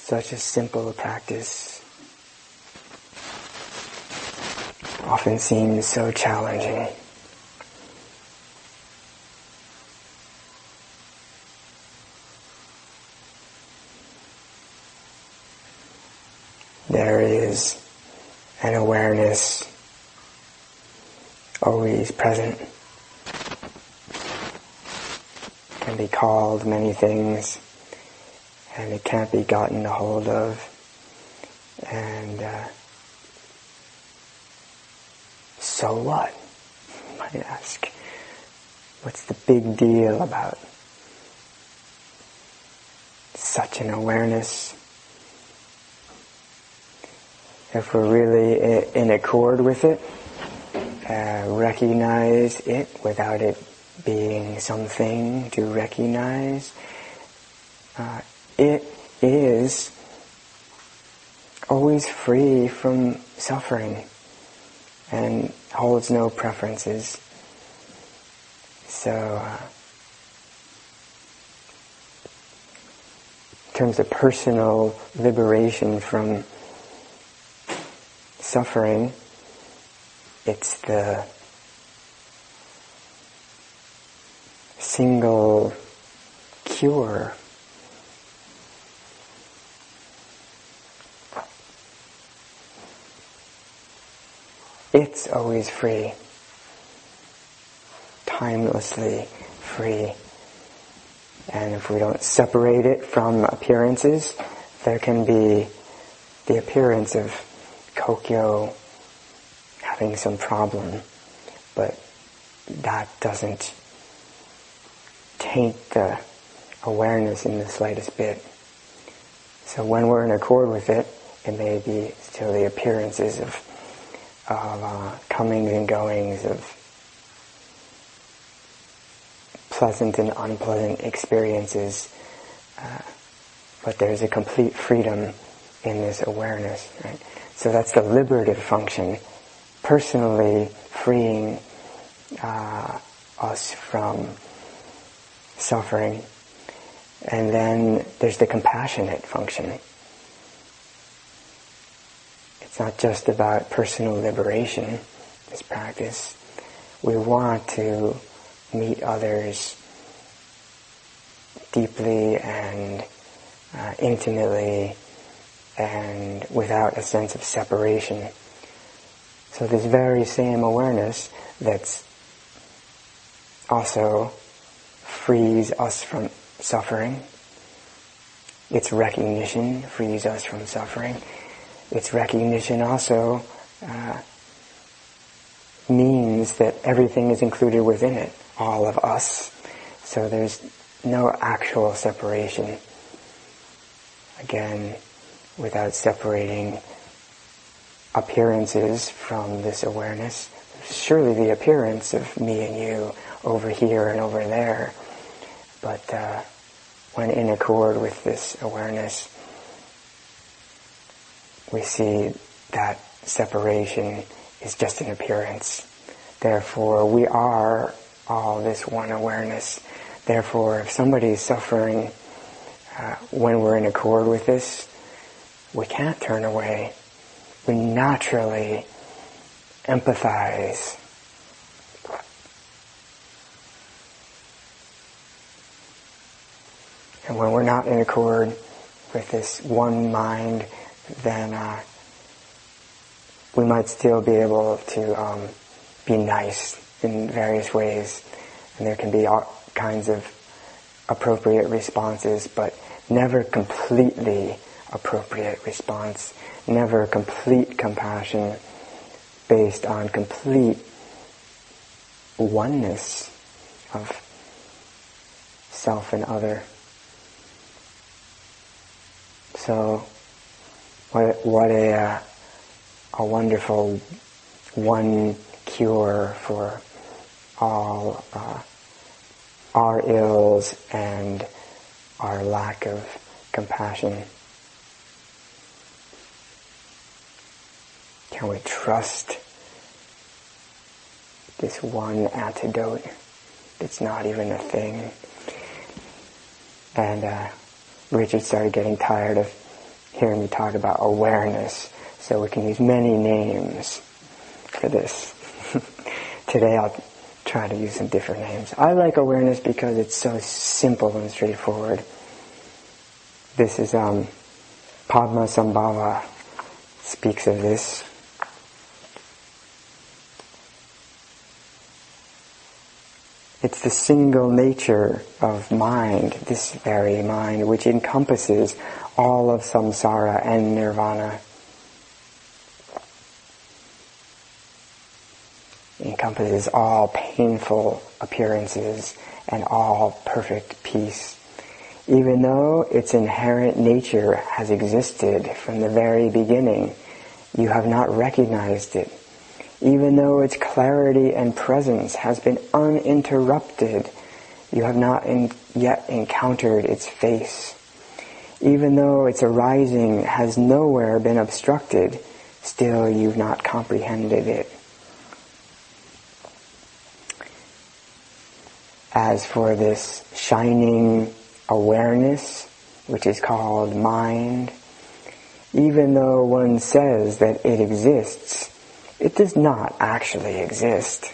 Such a simple practice often seems so challenging. There is an awareness always present. It can be called many things, and it can't be gotten a hold of. And so what? You might ask. What's the big deal about such an awareness? If we're really in accord with it, recognize it without it being something to recognize, it is always free from suffering and holds no preferences. So, in terms of personal liberation from suffering, it's the single cure. It's always free, timelessly free. And if we don't separate it from appearances, there can be the appearance of Kokyo having some problem, but that doesn't taint the awareness in the slightest bit. So when we're in accord with it, it may be still the appearances of comings and goings, of pleasant and unpleasant experiences, but there's a complete freedom in this awareness, right? So that's the liberative function, personally freeing us from suffering. And then there's the compassionate function. It's not just about personal liberation, this practice. We want to meet others deeply and intimately and without a sense of separation. So this very same awareness that's also frees us from suffering, its recognition frees us from suffering. Its recognition also means that everything is included within it, all of us. So there's no actual separation. Again, without separating appearances from this awareness. There's surely the appearance of me and you over here and over there. But when in accord with this awareness, we see that separation is just an appearance. Therefore, we are all this one awareness. Therefore, if somebody's suffering, when we're in accord with this, we can't turn away. We naturally empathize. And when we're not in accord with this one mind, then we might still be able to be nice in various ways. And there can be all kinds of appropriate responses, but never completely appropriate response, never complete compassion based on complete oneness of self and other. So what a wonderful one cure for all our ills and our lack of compassion. Can we trust this one antidote that's not even a thing? And Richard started getting tired of hear me talk about awareness, so we can use many names for this. Today I'll try to use some different names. I like awareness because it's so simple and straightforward. This is Padmasambhava speaks of this. It's the single nature of mind, this very mind, which encompasses all of samsara and nirvana. It encompasses all painful appearances and all perfect peace. Even though its inherent nature has existed from the very beginning, you have not recognized it. Even though its clarity and presence has been uninterrupted, you have not yet encountered its face. Even though its arising has nowhere been obstructed, still you've not comprehended it. As for this shining awareness, which is called mind, even though one says that it exists, it does not actually exist.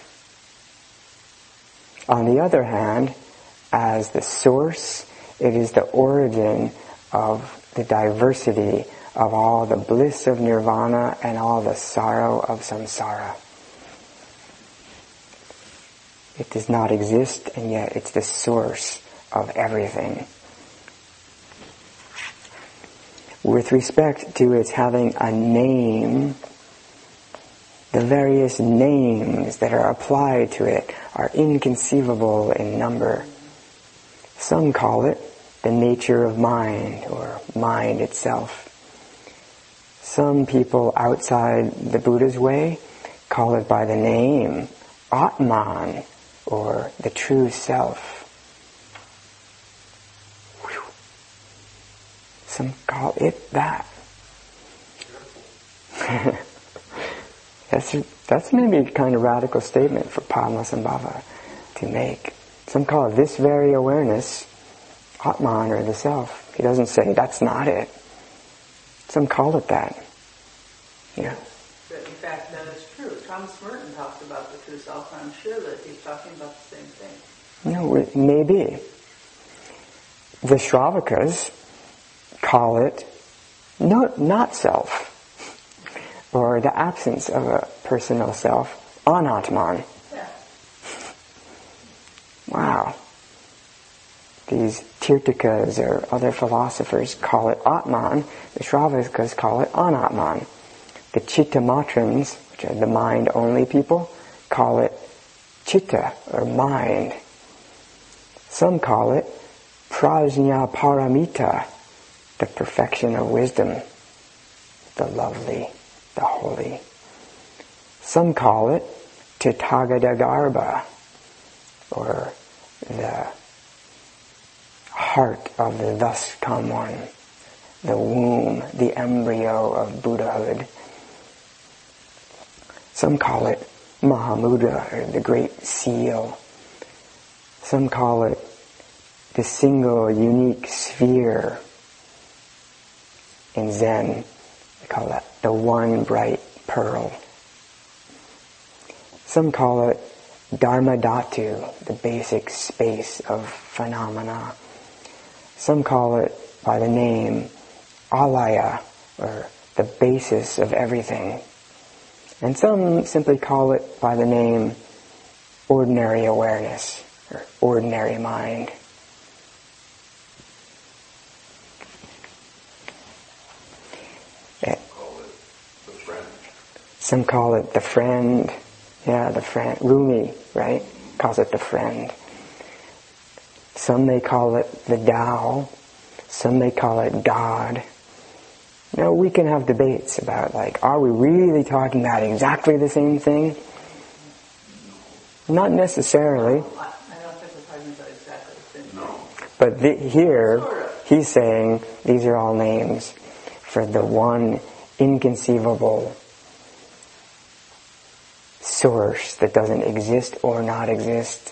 On the other hand, as the source, it is the origin of the diversity of all the bliss of nirvana and all the sorrow of samsara. It does not exist, and yet it's the source of everything. With respect to its having a name, the various names that are applied to it are inconceivable in number. Some call it the nature of mind, or mind itself. Some people outside the Buddha's way call it by the name Atman, or the true self. Some call it that. That's maybe a kind of radical statement for Padmasambhava to make. Some call it this very awareness, Atman, or the self. He doesn't say that's not it. Some call it that. Yeah. But in fact, that is true. Thomas Merton talks about the true self, and I'm sure that he's talking about the same thing. No, maybe. The Shravakas call it not self, or the absence of a personal self, anatman. Yeah. Wow. These Tirthakas or other philosophers call it Atman. The Shravakas call it anatman. The Chittamatrans, which are the mind-only people, call it chitta, or mind. Some call it prajna paramita, the perfection of wisdom, the lovely, the holy. Some call it Tathagata, or the heart of the thus come one, the womb, the embryo of Buddhahood. Some call it Mahamudra, or the great seal. Some call it the single unique sphere. In Zen, they call that the one bright pearl. Some call it Dharmadhatu, the basic space of phenomena. Some call it by the name Alaya, or the basis of everything. And some simply call it by the name ordinary awareness, or ordinary mind. Some call it the friend. Yeah, the friend. Rumi, right? Calls it the friend. Some may call it the Tao. Some may call it God. Now, we can have debates about, are we really talking about exactly the same thing? Not necessarily. I don't think we're talking about exactly the same thing. No. But here, he's saying these are all names for the one inconceivable source that doesn't exist or not exist,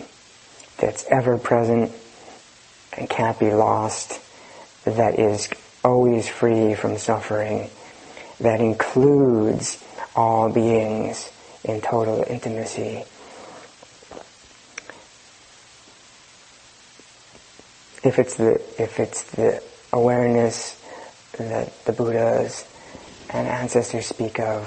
that's ever present and can't be lost, that is always free from suffering, that includes all beings in total intimacy. If it's the awareness that the Buddhas and ancestors speak of,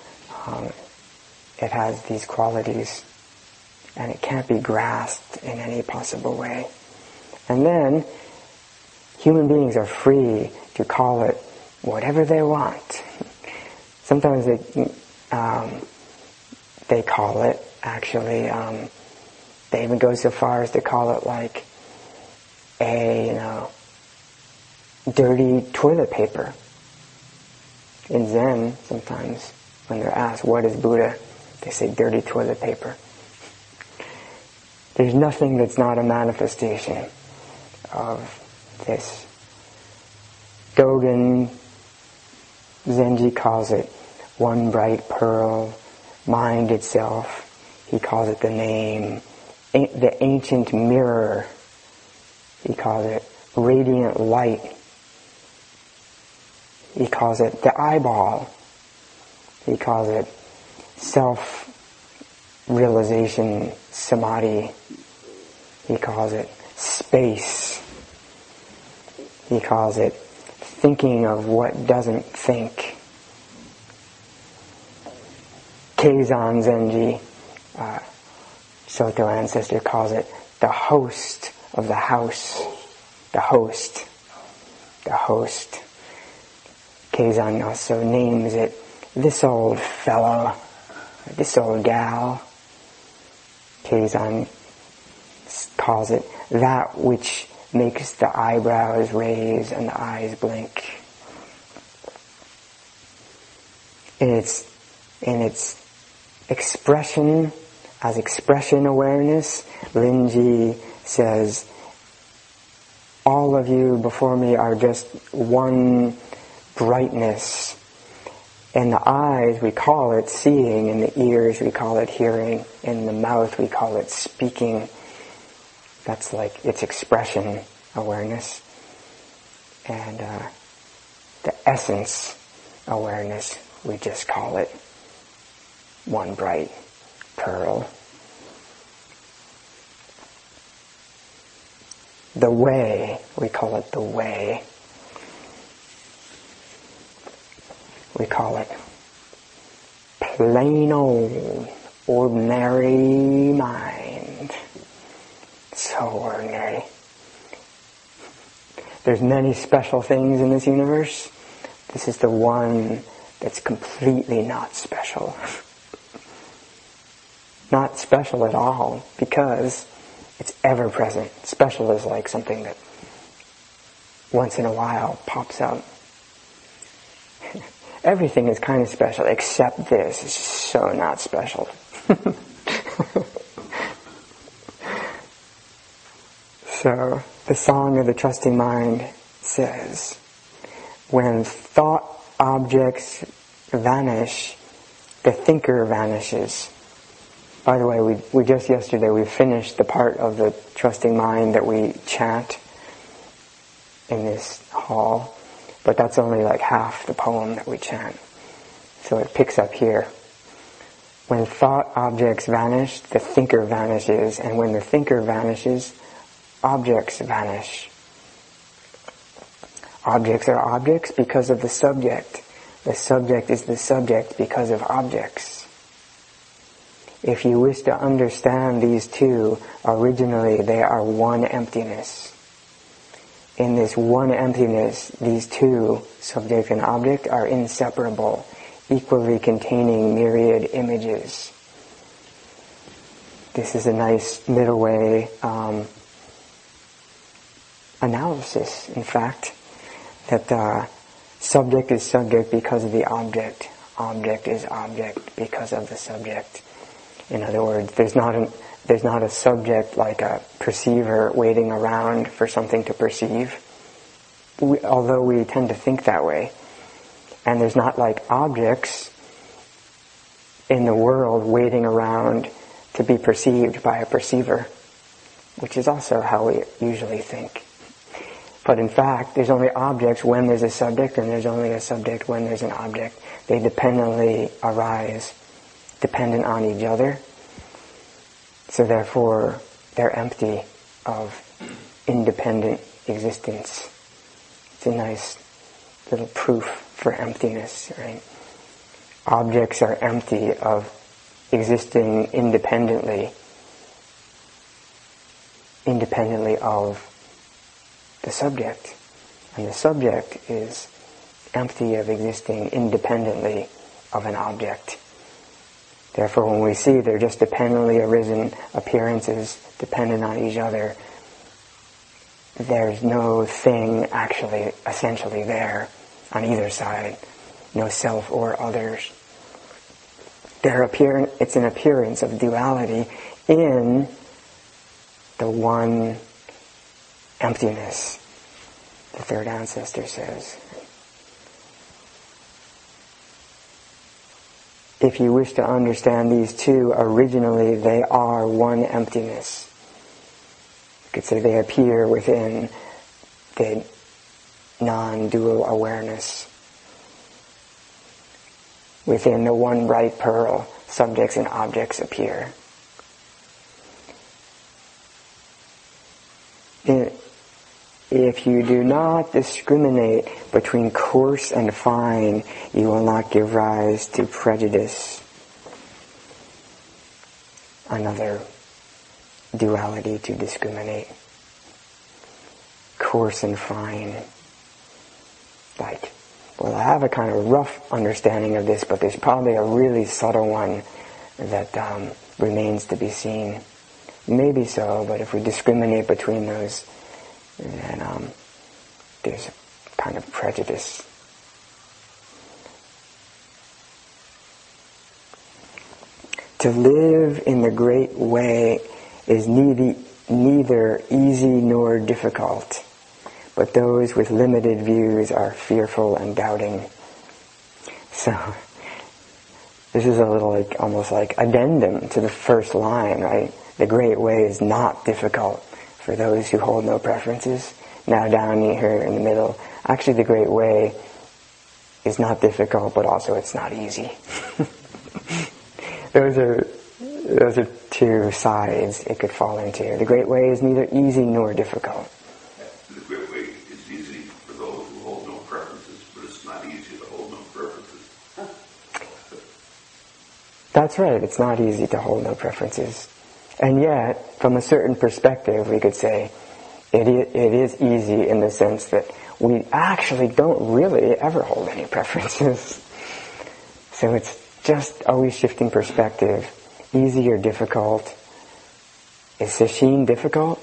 it has these qualities, and it can't be grasped in any possible way. And then human beings are free to call it whatever they want. Sometimes they call it, actually, they even go so far as to call it like dirty toilet paper. In Zen, sometimes, when they're asked, what is Buddha? They say dirty toilet paper. There's nothing that's not a manifestation of this. Dogen Zenji calls it one bright pearl, mind itself. He calls it the name, the ancient mirror. He calls it radiant light. He calls it the eyeball. He calls it self-realization, samadhi. He calls it space. He calls it thinking of what doesn't think. Keizan Zenji, Soto ancestor, calls it the host of the house. The host. The host. Keizan also names it this old fellow, this old gal. Keizan calls it that which makes the eyebrows raise and the eyes blink. In its expression, as expression awareness, Linji says, all of you before me are just one brightness. In the eyes we call it seeing, in the ears we call it hearing, in the mouth we call it speaking. That's like its expression awareness. And the essence awareness, we just call it one bright pearl. The way, we call it the way. We call it plain old, ordinary mind. So ordinary. There's many special things in this universe. This is the one that's completely not special. Not special at all, because it's ever present. Special is like something that once in a while pops out. Everything is kind of special, except this is so not special. So, the Song of the Trusting Mind says, when thought objects vanish, the thinker vanishes. By the way, we just yesterday we finished the part of the Trusting Mind that we chant in this hall. But that's only like half the poem that we chant. So it picks up here. When thought objects vanish, the thinker vanishes. And when the thinker vanishes, objects vanish. Objects are objects because of the subject. The subject is the subject because of objects. If you wish to understand these two, originally they are one emptiness. In this one emptiness, these two, subject and object, are inseparable, equally containing myriad images. This is a nice middle way analysis, in fact, that subject is subject because of the object. Object is object because of the subject. In other words, there's not a subject like a perceiver waiting around for something to perceive, although we tend to think that way. And there's not like objects in the world waiting around to be perceived by a perceiver, which is also how we usually think. But in fact, there's only objects when there's a subject, and there's only a subject when there's an object. They dependently arise, dependent on each other. So therefore, they're empty of independent existence. It's a nice little proof for emptiness, right? Objects are empty of existing independently of the subject. And the subject is empty of existing independently of an object. Therefore, when we see they're just dependently arisen appearances dependent on each other, there's no thing actually essentially there on either side, no self or others. It's an appearance of duality in the one emptiness, the third ancestor says. If you wish to understand these two, originally they are one emptiness. You could say they appear within the non-dual awareness. Within the one bright pearl, subjects and objects appear. If you do not discriminate between coarse and fine, you will not give rise to prejudice. Another duality to discriminate. Coarse and fine. Like, well, I have a kind of rough understanding of this, but there's probably a really subtle one that remains to be seen. Maybe so, but if we discriminate between those, then there's a kind of prejudice. To live in the great way is neither easy nor difficult, but those with limited views are fearful and doubting. So, this is a little almost like addendum to the first line, right? The great way is not difficult for those who hold no preferences. Now down here in the middle, actually the great way is not difficult, but also it's not easy. Those are two sides it could fall into. The great way is neither easy nor difficult. The great way is easy for those who hold no preferences, but it's not easy to hold no preferences. That's right, it's not easy to hold no preferences. And yet, from a certain perspective, we could say it is easy in the sense that we actually don't really ever hold any preferences. So it's just always shifting perspective. Easy or difficult? Is sesshin difficult?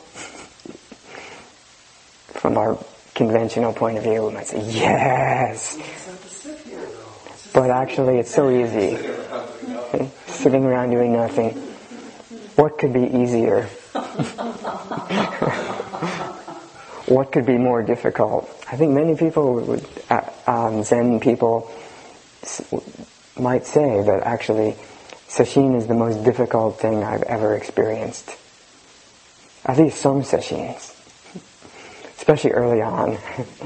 From our conventional point of view, we might say, yes! But actually, it's so easy. Sitting around doing nothing. What could be easier? What could be more difficult? I think many people, Zen people, might say that actually sesshin is the most difficult thing I've ever experienced. At least some sesshins, especially early on.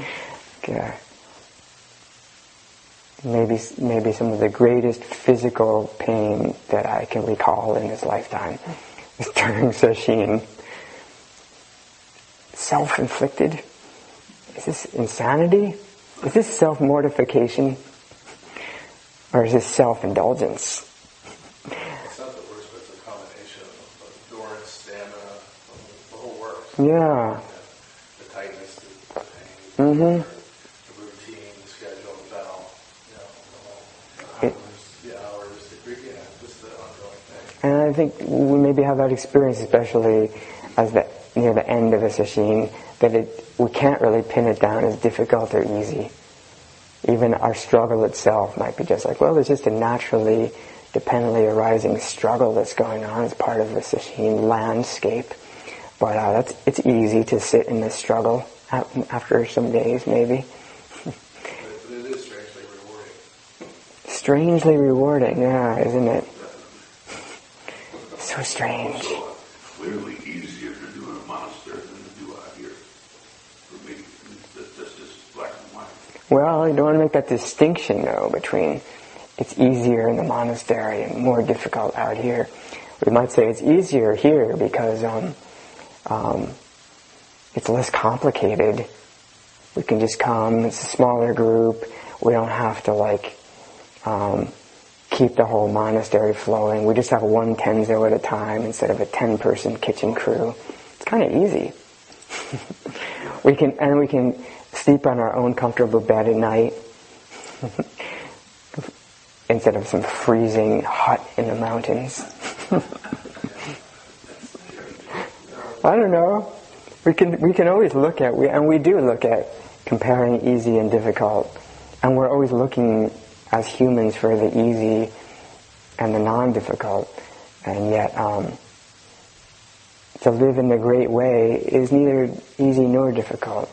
Maybe some of the greatest physical pain that I can recall in this lifetime is during sesshin. Self-inflicted? Is this insanity? Is this self-mortification? Or is this self-indulgence? It's not the worst, but it's a combination of endurance, stamina, the whole works. Yeah. The tightness, the pain, Mm-hmm. the routine, the schedule, the bell, the hours, just the ongoing thing. And I think we maybe have that experience, especially as near the end of a sesshin, that we can't really pin it down as difficult or easy. Even our struggle itself might be just like, well, there's just a naturally, dependently arising struggle that's going on as part of the sesshin landscape. But it's easy to sit in this struggle after some days, maybe. But it is strangely rewarding. Strangely rewarding, yeah, isn't it? So strange. Also, clearly easier to do in a monastery than to do out here. For me, Well, you don't want to make that distinction, though, between it's easier in the monastery and more difficult out here. We might say it's easier here because it's less complicated. We can just come, it's a smaller group. We don't have to keep the whole monastery flowing. We just have one tenzo at a time instead of a 10-person kitchen crew. It's kind of easy. we can sleep on our own comfortable bed at night instead of some freezing hut in the mountains. I don't know. We can always look at, we do look at comparing easy and difficult, and we're always looking as humans for the easy and the non-difficult, and yet to live in the great way is neither easy nor difficult.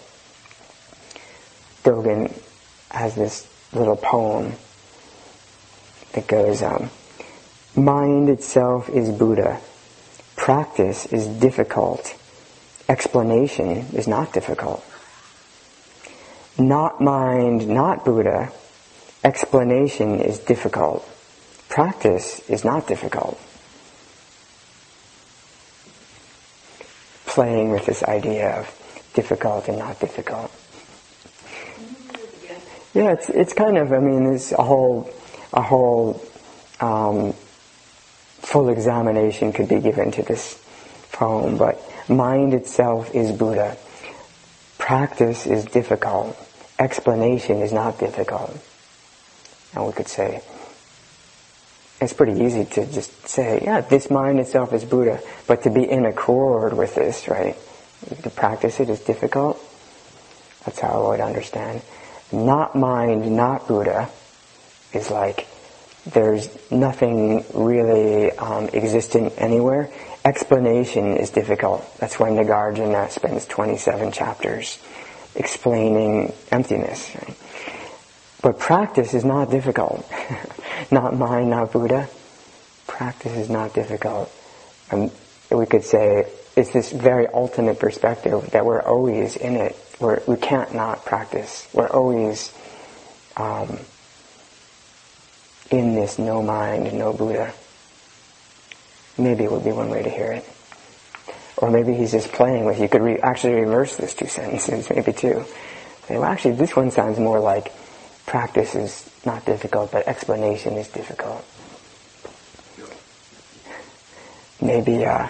Dogen has this little poem that goes, mind itself is Buddha, practice is difficult, explanation is not difficult. Not mind, not Buddha, explanation is difficult, practice is not difficult. Playing with this idea of difficult and not difficult. Yeah, it's kind of, there's a whole full examination could be given to this poem, but mind itself is Buddha. Practice is difficult. Explanation is not difficult. And we could say, it's pretty easy to just say, yeah, this mind itself is Buddha, but to be in accord with this, right? To practice it is difficult. That's how I would understand. Not mind, not Buddha is like there's nothing really existent anywhere. Explanation is difficult. That's why Nagarjuna spends 27 chapters explaining emptiness. Right? But practice is not difficult. Not mind, not Buddha. Practice is not difficult. And we could say it's this very ultimate perspective that we're always in it. We can't not practice. We're always in this no mind, no Buddha. Maybe it would be one way to hear it. Or maybe he's just playing with, you could actually reverse this two sentences, maybe too. Say, well, actually, this one sounds more like practice is not difficult, but explanation is difficult. Maybe, it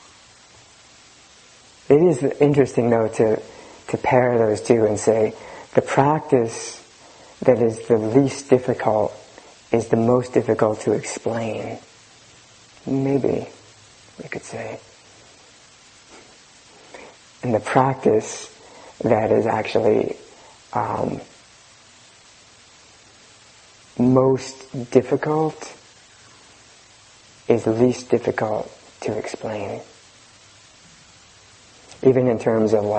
is interesting, though, to pair those two and say, the practice that is the least difficult is the most difficult to explain. Maybe, we could say. And the practice that is actually most difficult is least difficult to explain. Even in terms of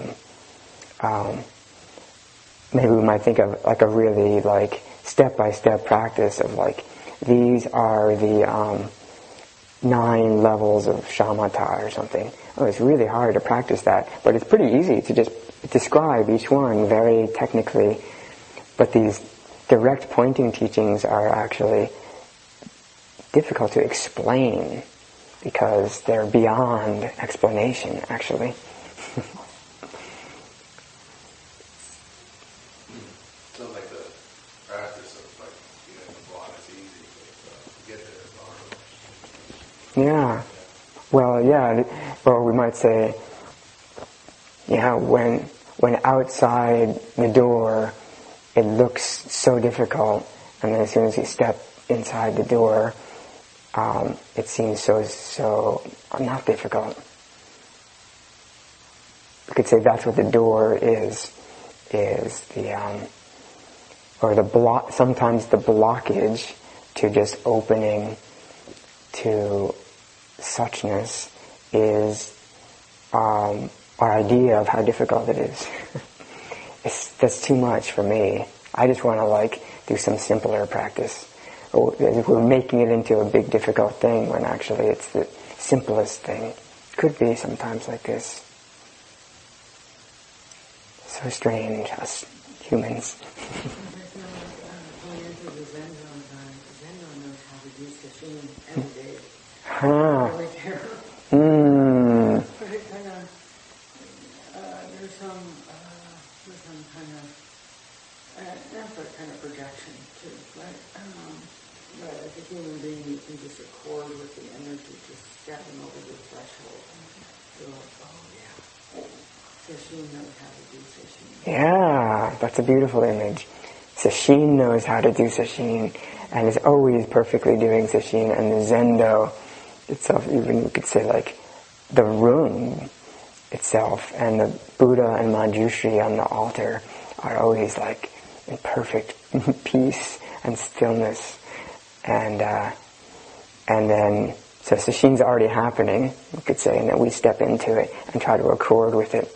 maybe we might think of like a really step-by-step practice of these are the 9 levels of shamatha or something. Oh, it's really hard to practice that, but it's pretty easy to just describe each one very technically. But these direct pointing teachings are actually difficult to explain because they're beyond explanation, actually. Sounds like the practice of getting the block is easy, but to get there is hard. Yeah. Well, yeah. Or we might say, when outside the door it looks so difficult, and then as soon as you step inside the door, it seems so not difficult. We could say that's what the door is the or the block. Sometimes the blockage to just opening to suchness is our idea of how difficult it is. That's too much for me. I just want to do some simpler practice. We're making it into a big difficult thing when actually it's the simplest thing. Could be sometimes like this. So strange, us humans. Going into the Zen knows how to do sashimi every day. Huh. Really care. But it kind of, there's some kind of, that's a kind of projection too, right? But as a human being, you can just accord with the energy, just stepping over the threshold. So, sashimi knows how to do sashimi. Yeah, that's a beautiful image. Sesshin knows how to do sesshin and is always perfectly doing sesshin, and the Zendo itself, even you could say like the room itself and the Buddha and Manjushri on the altar are always like in perfect peace and stillness. And then, so sesshin's already happening, you could say, and then we step into it and try to accord with it.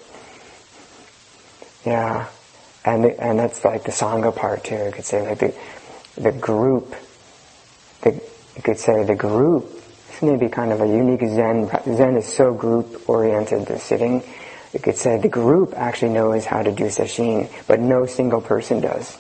Yeah. And that's like the Sangha part too. You could say like the group, you could say the group, this may be kind of a unique Zen. Zen is so group oriented, the sitting. You could say the group actually knows how to do sesshin, but no single person does.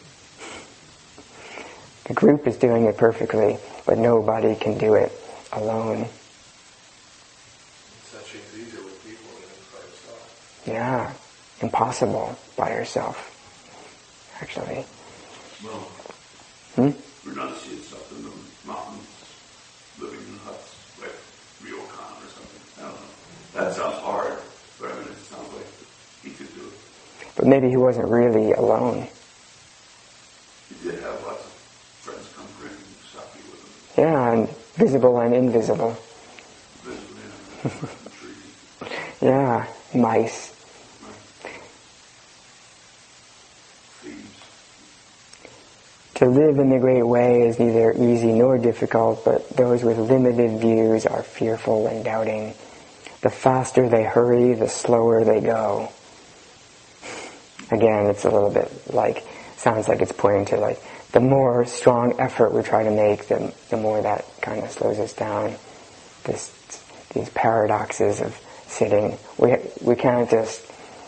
The group is doing it perfectly, but nobody can do it alone. Sesshin's easier with people than it is by yourself. Yeah. Impossible by yourself, actually. Well, renunciates up in the mountains, living in huts, like Ryokan or something. I don't know. That sounds hard, but I mean, it sounds like he could do it. But maybe he wasn't really alone. He did have lots of friends come drink sake with him. Yeah, and visible and invisible. Visible, trees. Yeah, mice. To live in the great way is neither easy nor difficult, but those with limited views are fearful and doubting. The faster they hurry, the slower they go. Again, it's a little bit like, sounds like it's pointing to like, the more strong effort we try to make, the more that kind of slows us down. These paradoxes of sitting. We can't just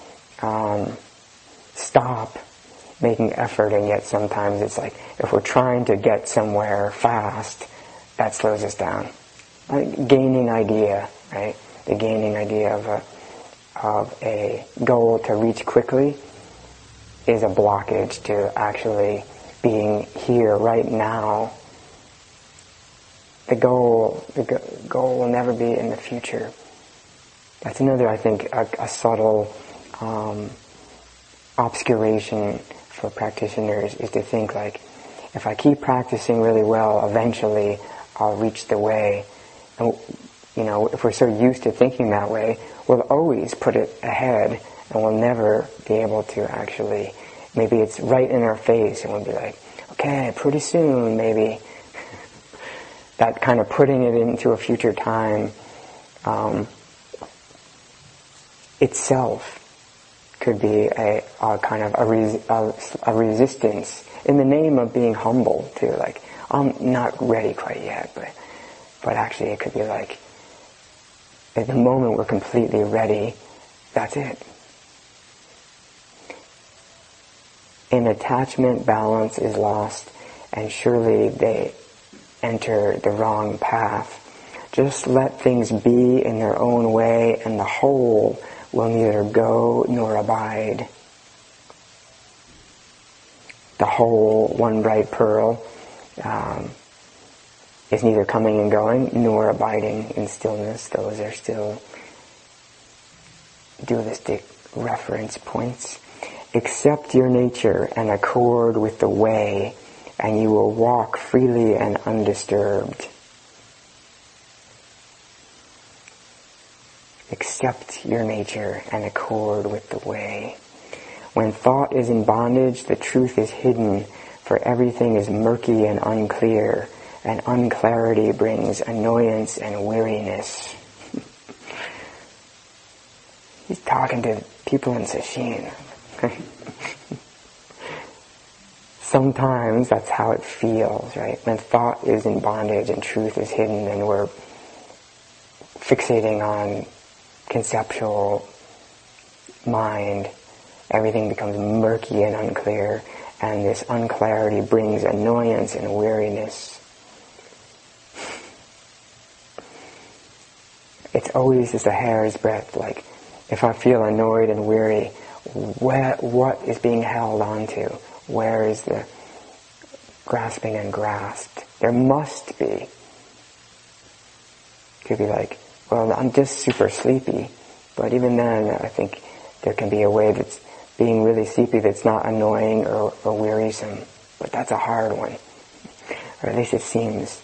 stop making effort, and yet sometimes it's like if we're trying to get somewhere fast, that slows us down. Like gaining idea, right? The gaining idea of a goal to reach quickly is a blockage to actually being here right now. The goal will never be in the future. That's another, I think, a subtle obscuration for practitioners, is to think like, if I keep practicing really well, eventually I'll reach the way. And, if we're so used to thinking that way, we'll always put it ahead, and we'll never be able to actually, maybe it's right in our face, and we'll be like, okay, pretty soon, maybe. That kind of putting it into a future time itself could be a kind of a resistance in the name of being humble too. Like, I'm not ready quite yet, but actually it could be like, at the moment we're completely ready, that's it. In attachment, balance is lost, and surely they enter the wrong path. Just let things be in their own way, and the whole will neither go nor abide. The whole, one bright pearl, is neither coming and going nor abiding in stillness. Those are still dualistic reference points. Accept your nature and accord with the way, and you will walk freely and undisturbed. Accept your nature and accord with the way. When thought is in bondage, the truth is hidden, for everything is murky and unclear, and unclarity brings annoyance and weariness. He's talking to people in Sesshin. Sometimes that's how it feels, right? When thought is in bondage and truth is hidden, and we're fixating on conceptual mind, everything becomes murky and unclear, and this unclarity brings annoyance and weariness. It's always just a hair's breadth. Like, if I feel annoyed and weary, what is being held onto? Where is the grasping and grasped? There must be. Could be like, well, I'm just super sleepy. But even then, I think there can be a way that's being really sleepy that's not annoying or wearisome. But that's a hard one. Or at least it seems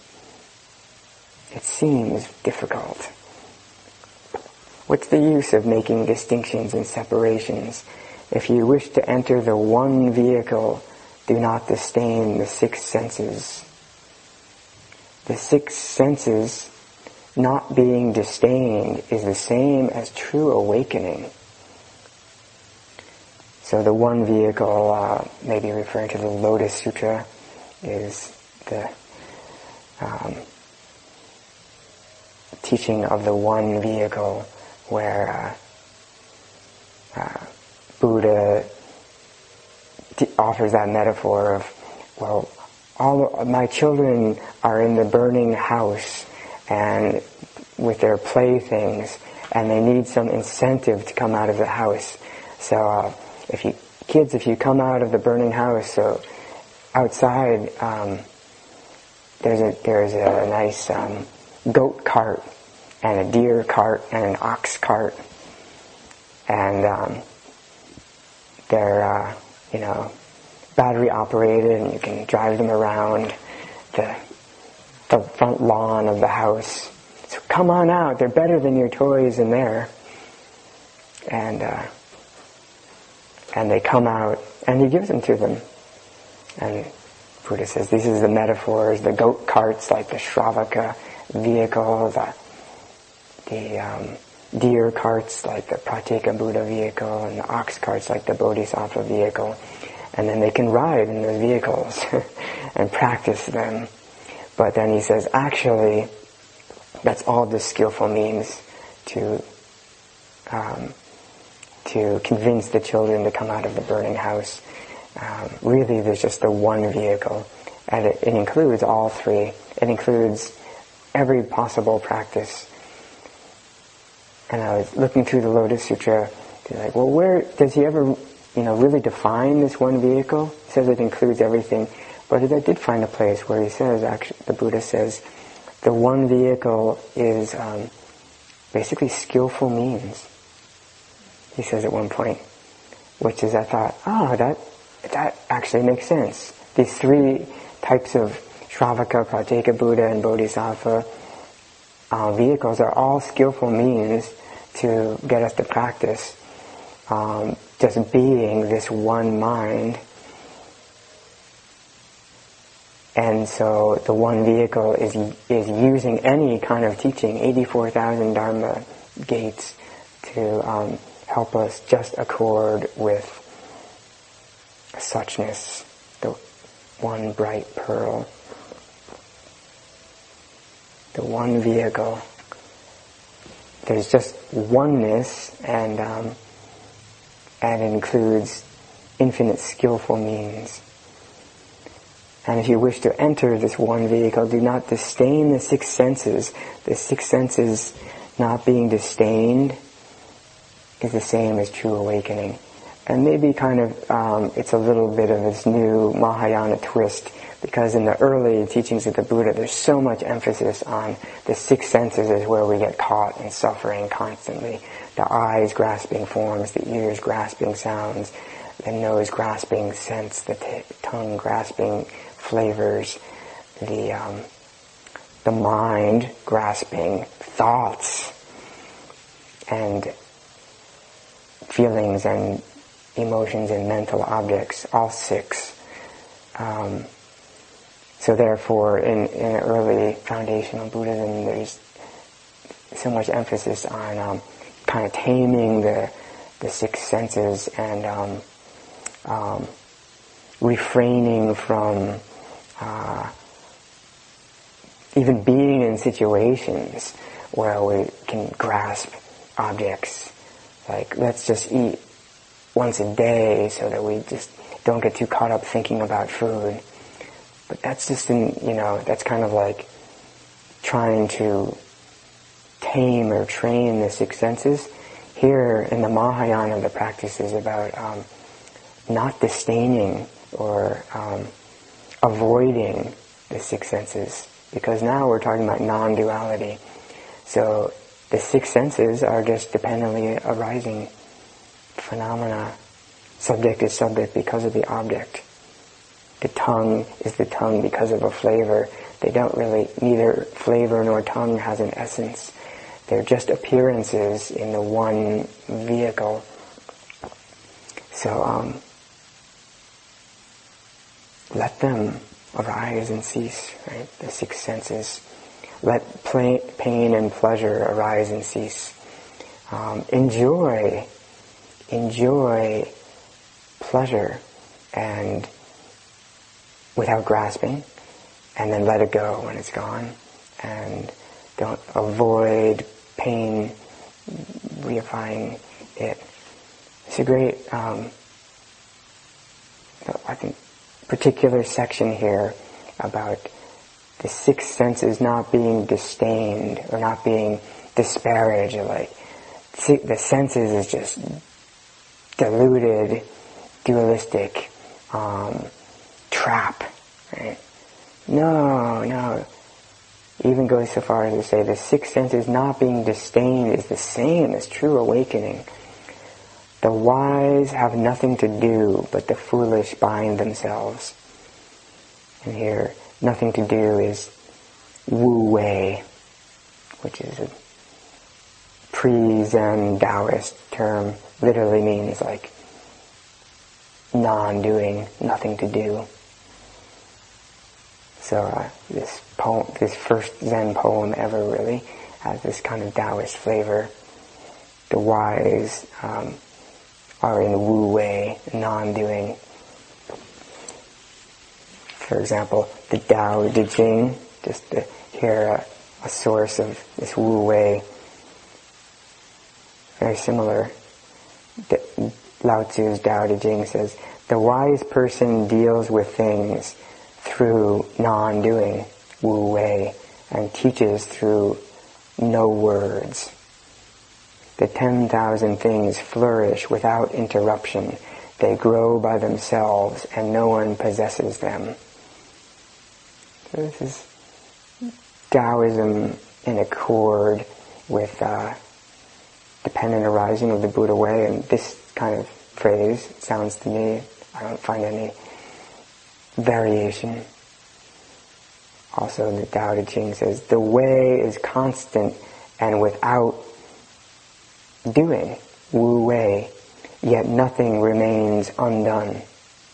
difficult. What's the use of making distinctions and separations? If you wish to enter the one vehicle, do not disdain the six senses. The six senses not being disdained is the same as true awakening. So the one vehicle, maybe referring to the Lotus Sutra, is the teaching of the one vehicle, where Buddha offers that metaphor of, well, all of my children are in the burning house and with their playthings, and they need some incentive to come out of the house. So if you come out of the burning house, so outside there's a nice goat cart and a deer cart and an ox cart, and they're battery operated, and you can drive them around the front lawn of the house. So come on out, they're better than your toys in there. And they come out, and he gives them to them. And Buddha says, these are the metaphors, the goat carts like the Shravaka vehicle, the deer carts like the Pratyeka Buddha vehicle, and the ox carts like the Bodhisattva vehicle. And then they can ride in those vehicles and practice them. But then he says, actually, that's all just skillful means to convince the children to come out of the burning house. Really, there's just the one vehicle, and it includes all three. It includes every possible practice. And I was looking through the Lotus Sutra, like, well, where does he ever, really define this one vehicle? He says it includes everything, but I did find a place where he says, actually, the Buddha says, the one vehicle is basically skillful means. He says at one point, which is, I thought, that actually makes sense. These three types of Shravaka, Pratyeka Buddha, and Bodhisattva vehicles are all skillful means to get us to practice just being this one mind. And so the one vehicle is using any kind of teaching, 84,000 Dharma gates, to help us just accord with suchness, the one bright pearl, the one vehicle. There's just oneness, and it includes infinite skillful means. And if you wish to enter this one vehicle, do not disdain the six senses. The six senses not being disdained is the same as true awakening. And maybe it's a little bit of this new Mahayana twist, because in the early teachings of the Buddha, there's so much emphasis on the six senses is where we get caught in suffering constantly. The eyes grasping forms, the ears grasping sounds, the nose grasping scents, the tongue grasping flavors, the mind grasping thoughts and feelings and emotions and mental objects, all six. So therefore, in early foundational Buddhism, there's so much emphasis on kind of taming the six senses and refraining from even being in situations where we can grasp objects. Like, let's just eat once a day so that we just don't get too caught up thinking about food. But that's just that's kind of like trying to tame or train the six senses. Here in the Mahayana, the practice is about not disdaining or avoiding the six senses, because now we're talking about non-duality. So the six senses are just dependently arising phenomena. Subject is subject because of the object. The tongue is the tongue because of a flavor. They don't really, neither flavor nor tongue has an essence. They're just appearances in the one vehicle. So let them arise and cease, right? The six senses. Let pain and pleasure arise and cease. Enjoy pleasure and without grasping, and then let it go when it's gone. And don't avoid pain, reifying it. It's a great, I think, particular section here about the six senses not being disdained or not being disparaged. Or like, the senses is just deluded, dualistic trap. Right? No. Even goes so far as to say the six senses not being disdained is the same as true awakening. The wise have nothing to do, but the foolish bind themselves. And here, nothing to do is wu-wei, which is a pre-Zen Taoist term. Literally means like non-doing, nothing to do. So this poem, this first Zen poem ever really, has this kind of Taoist flavor. The wise are in wu-wei, non-doing. For example, the Tao Te Ching, just to hear a source of this wu-wei, very similar. Lao Tzu's Tao Te Ching says, the wise person deals with things through non-doing, wu-wei, and teaches through no words. The 10,000 things flourish without interruption. They grow by themselves and no one possesses them. So this is Taoism in accord with dependent arising of the Buddha way, and this kind of phrase, it sounds to me, I don't find any variation. Also the Tao Te Ching says, the way is constant and without doing, wu-wei, yet nothing remains undone.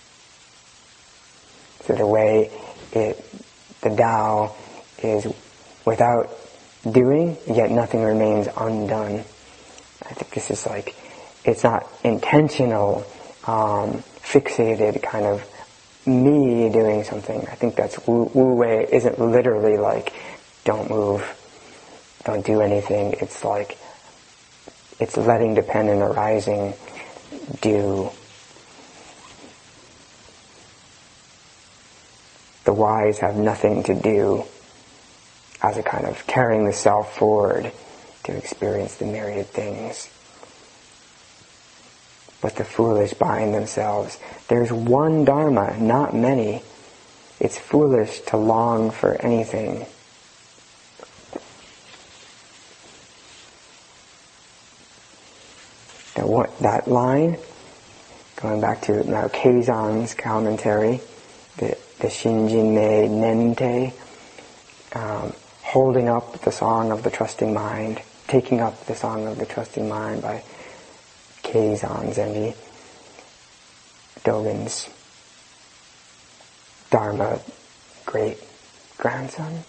So the way the Tao is without doing, yet nothing remains undone. I think this is like, it's not intentional, fixated kind of me doing something. I think that's wu-wei isn't literally like, don't move, don't do anything. It's like, it's letting dependent arising do. The wise have nothing to do, as a kind of carrying the self forward to experience the myriad things. But the foolish bind themselves. There's one Dharma, not many. It's foolish to long for anything. That line, going back to now Keizan's commentary, the Shinjin-mei Nente, holding up the Song of the Trusting Mind, taking up the Song of the Trusting Mind by Keizan Zenji, Dogen's Dharma great grandson.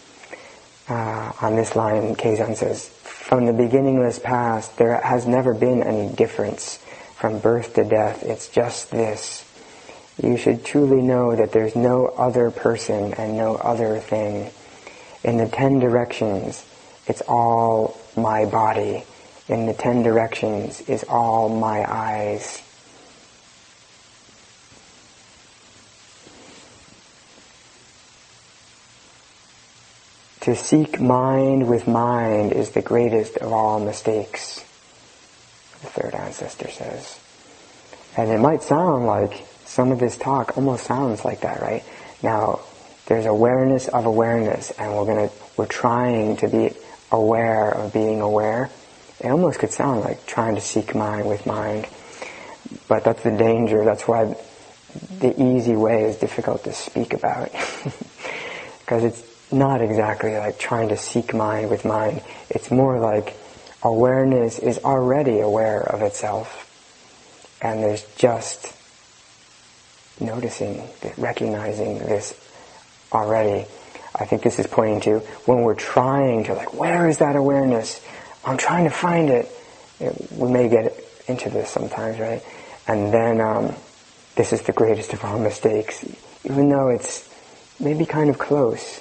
On this line, Keizan says, from the beginningless past, there has never been any difference. From birth to death, it's just this. You should truly know that there's no other person and no other thing. In the 10 directions, it's all my body. In the 10 directions is all my eyes. To seek mind with mind is the greatest of all mistakes, the third ancestor says. And it might sound like some of this talk almost sounds like that, right? Now, there's awareness of awareness, and we're trying to be aware of being aware. It almost could sound like trying to seek mind with mind. But that's the danger. That's why the easy way is difficult to speak about. Because it's not exactly like trying to seek mind with mind. It's more like awareness is already aware of itself. And there's just noticing, recognizing this already. I think this is pointing to when we're trying to where is that awareness? I'm trying to find it. We may get into this sometimes, right? And then this is the greatest of all mistakes. Even though it's maybe kind of close.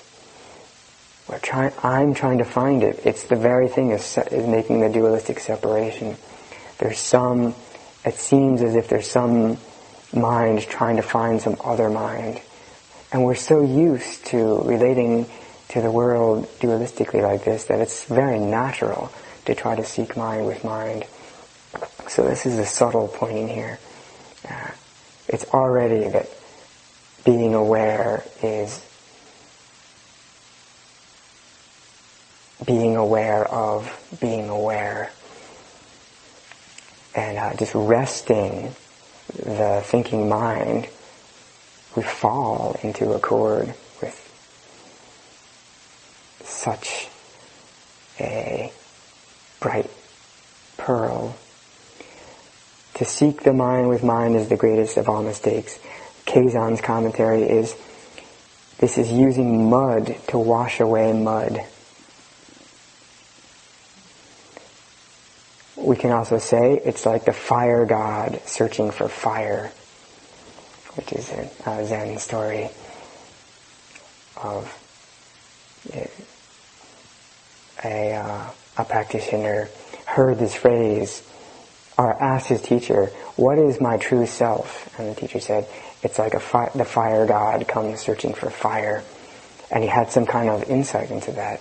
I'm trying to find it. It's the very thing is making the dualistic separation. It seems as if there's some mind trying to find some other mind. And we're so used to relating to the world dualistically like this that it's very natural to try to seek mind with mind. So this is a subtle point here. It's already that being aware is being aware of being aware. And just resting the thinking mind, we fall into accord with such a bright pearl. To seek the mind with mind is the greatest of all mistakes. Kazan's commentary is, this is using mud to wash away mud. We can also say it's like the fire god searching for fire, which is a Zen story of a practitioner heard this phrase, or asked his teacher, what is my true self? And the teacher said, it's like the fire god comes searching for fire. And he had some kind of insight into that.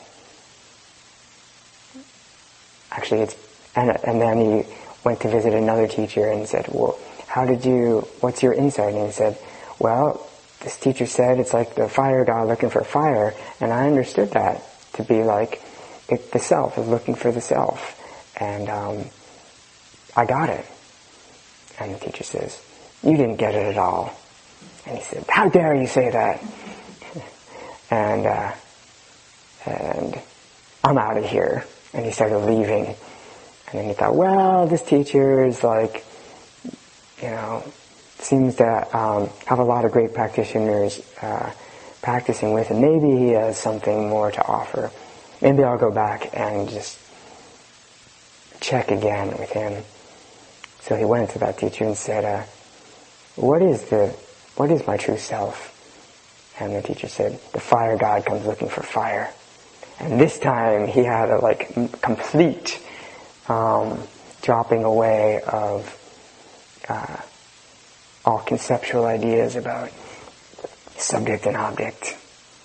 Actually, and then he went to visit another teacher and said, well, what's your insight? And he said, well, this teacher said it's like the fire god looking for fire, and I understood that to be like the self is looking for the self. And I got it. And the teacher says, you didn't get it at all. And he said, how dare you say that? And I'm out of here. And he started leaving. And then he thought, well, this teacher is seems to have a lot of great practitioners practicing with, and maybe he has something more to offer. Maybe I'll go back and just check again with him. So he went to that teacher and said, what is my true self? And the teacher said, the fire god comes looking for fire. And this time he had a complete dropping away of all conceptual ideas about subject and object.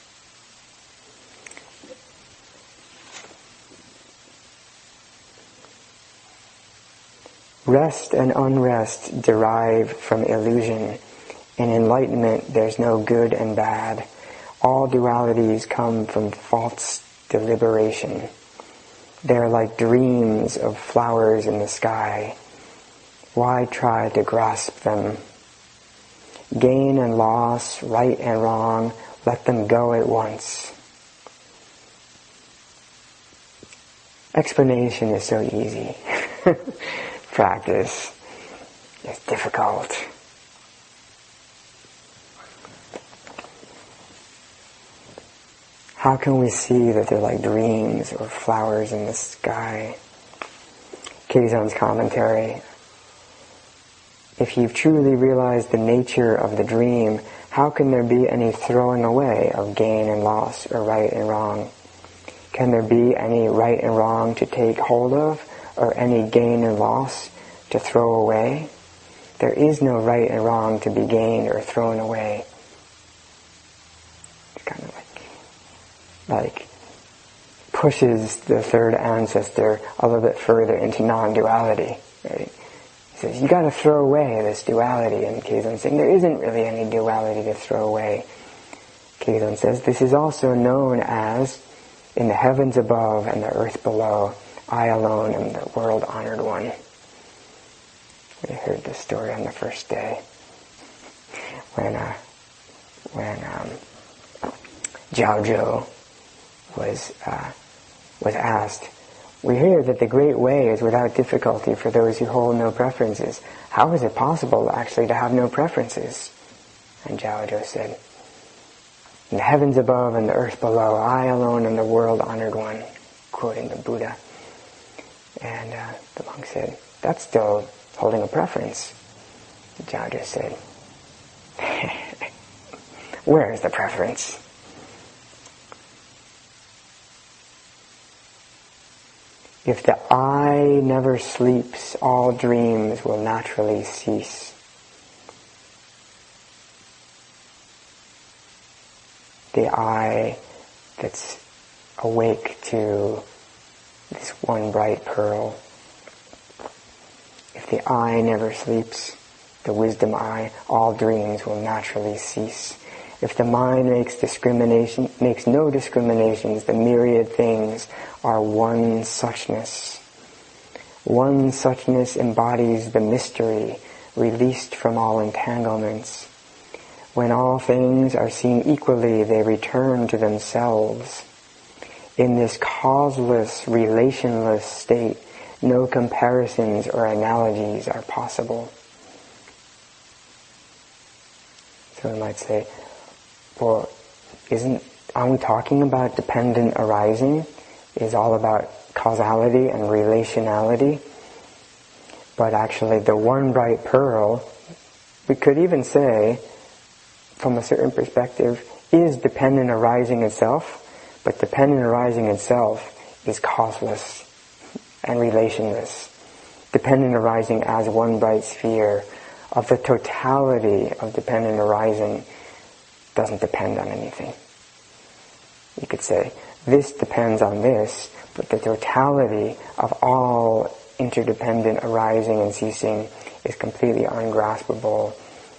Rest and unrest derive from illusion. In enlightenment, there's no good and bad. All dualities come from false deliberation. They're like dreams of flowers in the sky. Why try to grasp them? Gain and loss, right and wrong, let them go at once. Explanation is so easy. Practice is difficult. How can we see that they're like dreams or flowers in the sky? Kazan's commentary. If you've truly realized the nature of the dream, how can there be any throwing away of gain and loss or right and wrong? Can there be any right and wrong to take hold of, or any gain and loss to throw away? There is no right and wrong to be gained or thrown away. It's kind of like pushes the third ancestor a little bit further into non-duality. Right? He says, you got to throw away this duality. And Keizan saying, there isn't really any duality to throw away. Keizan says, this is also known as, in the heavens above and the earth below, I alone am the world-honored one. We heard this story on the first day when Jiao was asked, we hear that the Great Way is without difficulty for those who hold no preferences. How is it possible actually to have no preferences? And Jiao said, in the heavens above and the earth below, I alone am the world-honored one, quoting the Buddha. And the monk said, that's still holding a preference. Jiao said, where is the preference? If the eye never sleeps, all dreams will naturally cease. The eye that's awake to this one bright pearl. If the eye never sleeps, the wisdom eye, all dreams will naturally cease. If the mind makes no discriminations, the myriad things are one suchness. One suchness embodies the mystery, released from all entanglements. When all things are seen equally, they return to themselves. In this causeless, relationless state, no comparisons or analogies are possible. So we might say, well, aren't we talking about dependent arising? Is all about causality and relationality? But actually the one bright pearl, we could even say, from a certain perspective, is dependent arising itself, but dependent arising itself is causeless and relationless. Dependent arising as one bright sphere of the totality of dependent arising doesn't depend on anything. You could say, this depends on this, but the totality of all interdependent arising and ceasing is completely ungraspable,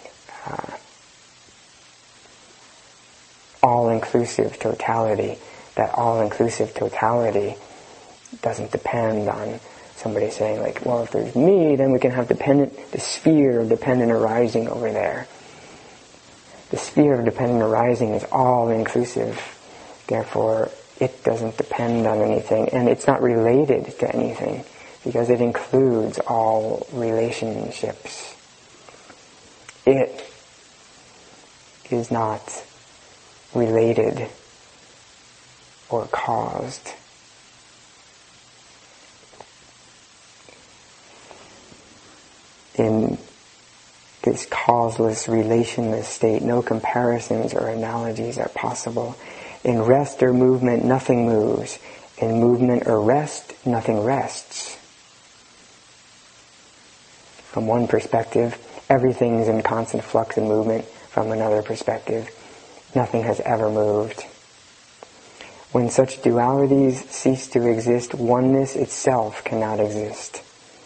all-inclusive totality. That all-inclusive totality doesn't depend on somebody saying like, well, if there's me, then we can have the sphere of dependent arising over there. The sphere of dependent arising is all-inclusive. Therefore, it doesn't depend on anything, and it's not related to anything, because it includes all relationships. It is not related or caused. In this causeless, relationless state, no comparisons or analogies are possible. In rest or movement, nothing moves. In movement or rest, nothing rests. From one perspective, everything is in constant flux and movement. From another perspective, nothing has ever moved. When such dualities cease to exist, oneness itself cannot exist.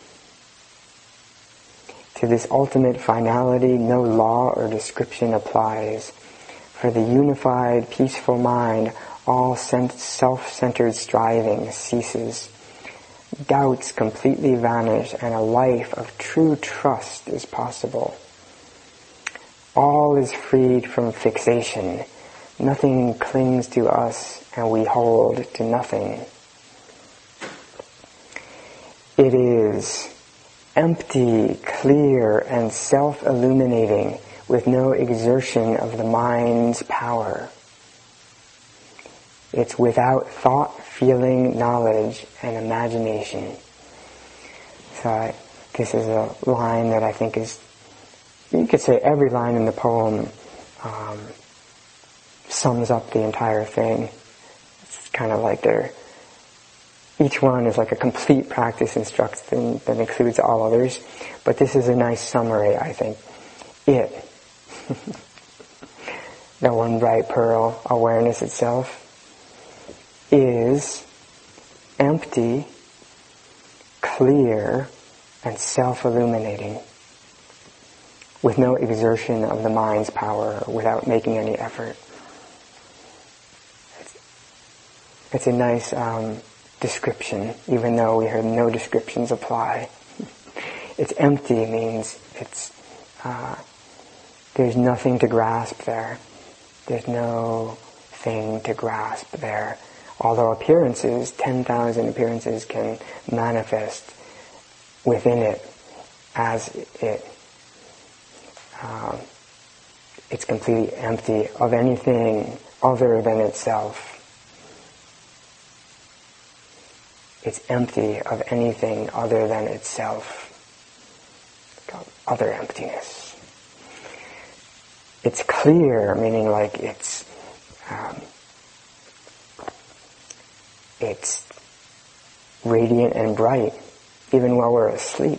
To this ultimate finality, no law or description applies. For the unified, peaceful mind, all self-centered striving ceases. Doubts completely vanish, and a life of true trust is possible. All is freed from fixation. Nothing clings to us, and we hold to nothing. It is empty, clear, and self-illuminating, with no exertion of the mind's power. It's without thought, feeling, knowledge, and imagination. So this is a line that I think is, you could say every line in the poem sums up the entire thing. It's kind of like each one is like a complete practice instruction that includes all others. But this is a nice summary, I think. It, the one bright pearl, awareness itself, is empty, clear, and self-illuminating, with no exertion of the mind's power, without making any effort. It's a nice description, even though we heard no descriptions apply. It's empty means there's nothing to grasp there. There's no thing to grasp there. Although appearances, 10,000 appearances can manifest within it as it's completely empty of anything other than itself. It's empty of anything other than itself. Called other emptiness. It's clear, meaning like it's radiant and bright, even while we're asleep.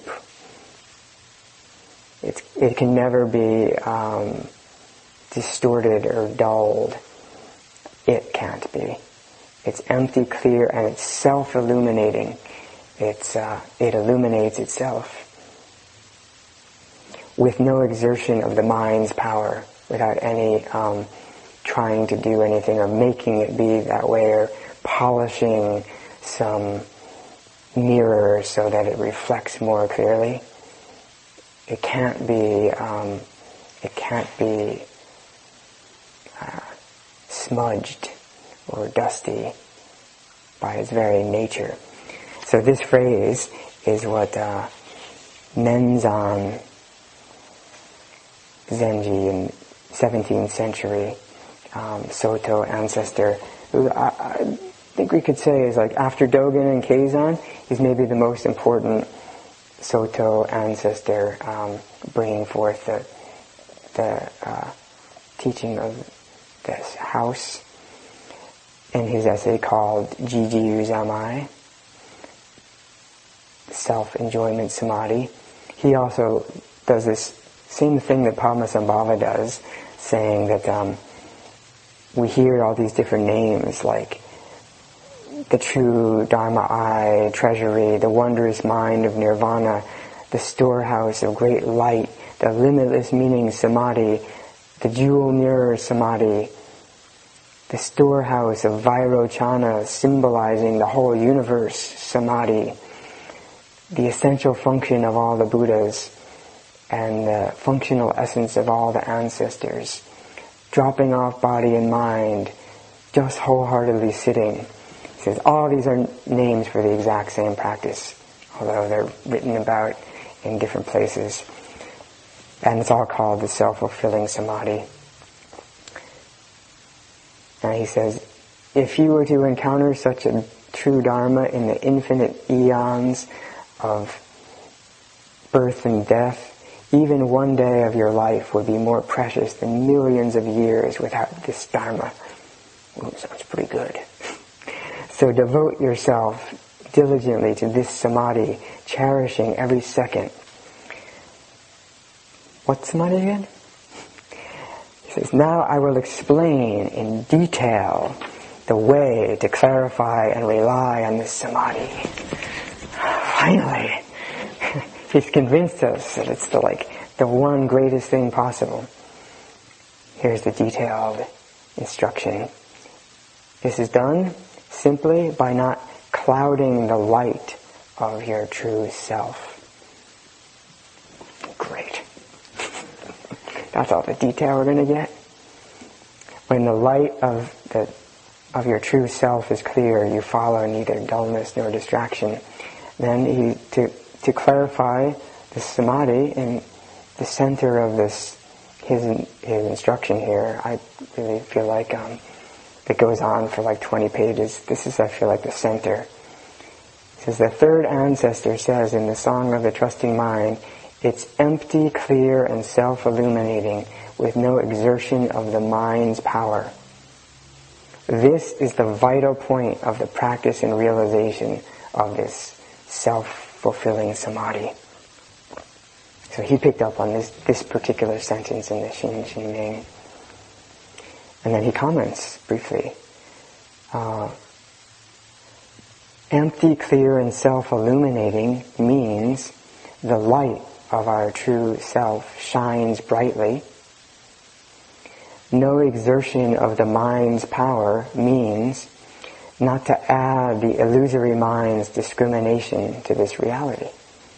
It can never be distorted or dulled. It can't be. It's empty, clear, and it's self-illuminating. It illuminates itself with no exertion of the mind's power, without any trying to do anything or making it be that way, or polishing some mirror so that it reflects more clearly. It can't be smudged or dusty by its very nature. So this phrase is what Menzan Zenji, in 17th century Soto ancestor, who I think we could say is like, after Dogen and Keizan, he's maybe the most important Soto ancestor, bringing forth the teaching of this house, in his essay called Jijiyu Zamai, Self-Enjoyment Samadhi. He also does this same thing that Padmasambhava does, saying that we hear all these different names, like the true Dharma eye, treasury, the wondrous mind of nirvana, the storehouse of great light, the limitless meaning samadhi, the jewel mirror samadhi, the storehouse of Vairochana, symbolizing the whole universe samadhi, the essential function of all the Buddhas, and the functional essence of all the ancestors, dropping off body and mind, just wholeheartedly sitting. He says all these are names for the exact same practice, although they're written about in different places. And it's all called the self-fulfilling samadhi. And he says, if you were to encounter such a true Dharma in the infinite eons of birth and death, even one day of your life would be more precious than millions of years without this Dharma. Ooh, sounds pretty good. So devote yourself diligently to this samadhi, cherishing every second. What's samadhi again? He says, now I will explain in detail the way to clarify and rely on this samadhi. Finally! He's convinced us that it's the one greatest thing possible. Here's the detailed instruction. This is done simply by not clouding the light of your true self. Great. That's all the detail we're going to get. When the light of your true self is clear, you follow neither dullness nor distraction. Then to clarify the samadhi in the center of this, his instruction here, I really feel like it goes on for like 20 pages. This is, I feel like, the center. It says, the third ancestor says in the Song of the Trusting Mind, it's empty, clear, and self-illuminating, with no exertion of the mind's power. This is the vital point of the practice and realization of this self-fulfilling samadhi. So he picked up on this particular sentence in the Shin Shin Ming. And then he comments briefly. Empty, clear, and self-illuminating means the light of our true self shines brightly. No exertion of the mind's power means not to add the illusory mind's discrimination to this reality.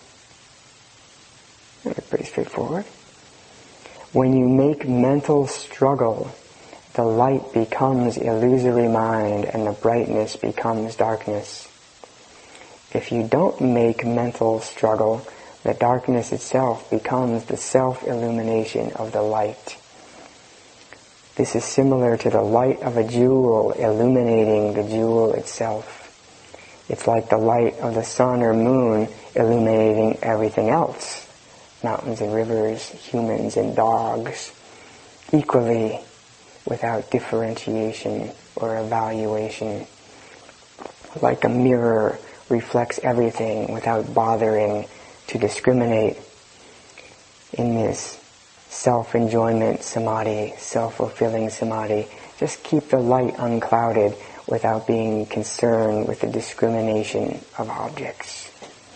That's pretty straightforward. When you make mental struggle, the light becomes illusory mind and the brightness becomes darkness. If you don't make mental struggle, the darkness itself becomes the self-illumination of the light. This is similar to the light of a jewel illuminating the jewel itself. It's like the light of the sun or moon illuminating everything else. Mountains and rivers, humans and dogs, equally without differentiation or evaluation. Like a mirror reflects everything without bothering to discriminate. In this self-enjoyment samadhi, self-fulfilling samadhi, just keep the light unclouded without being concerned with the discrimination of objects.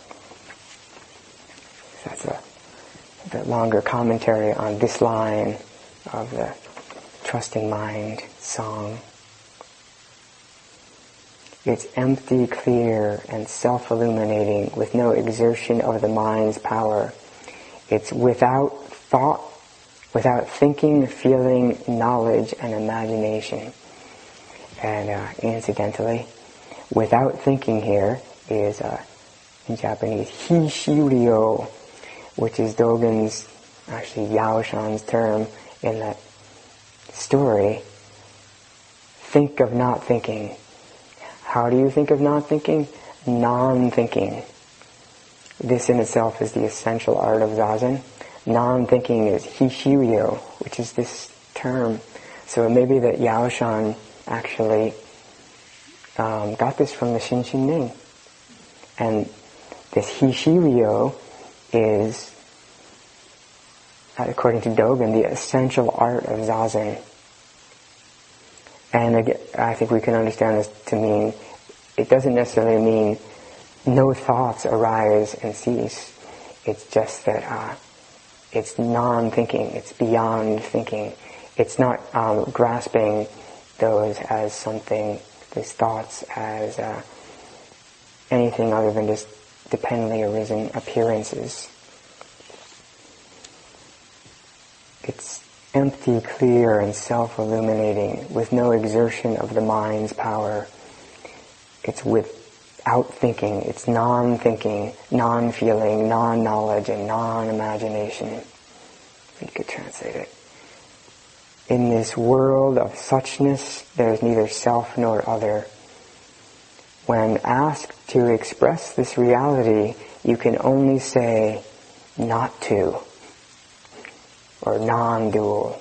That's a bit longer commentary on this line of the Trusting Mind song. It's empty, clear, and self-illuminating with no exertion of the mind's power. It's without thought, without thinking, feeling, knowledge, and imagination. And incidentally, without thinking here is, in Japanese, hishiryo, which is Dogen's, actually Yaoshan's term in that story. Think of not thinking. How do you think of not thinking? Non-thinking. This in itself is the essential art of Zazen. Non-thinking is hishiryo, which is this term. So it may be that Yaoshan actually got this from the Shinshin Ning. And this hishiryo is, according to Dogen, the essential art of Zazen. And again, I think we can understand this to mean, it doesn't necessarily mean no thoughts arise and cease. It's just that it's non-thinking, it's beyond thinking. It's not grasping those as something, these thoughts as anything other than just dependently arisen appearances. It's empty, clear, and self-illuminating, with no exertion of the mind's power. It's without thinking, it's non-thinking, non-feeling, non-knowledge, and non-imagination. If you could translate it. In this world of suchness, there is neither self nor other. When asked to express this reality, you can only say, not to, or non-dual.